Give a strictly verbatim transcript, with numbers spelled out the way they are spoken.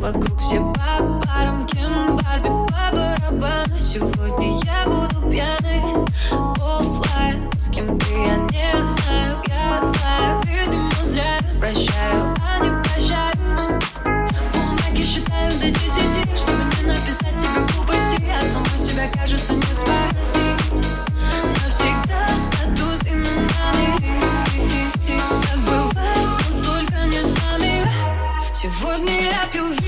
вокруг все по парам. Кен, Барби, по барабану. Сегодня я буду пьяный. Оффлайн, с кем ты, я не знаю. Я злая, видимо, зря. Прощаю, а не прощаюсь. Полумраке считаю до десяти, чтобы не написать тебе глупости. От самой себя, кажется, не спастись. Навсегда тату с именами. Так бывает, но только не с нами. Сегодня я пью.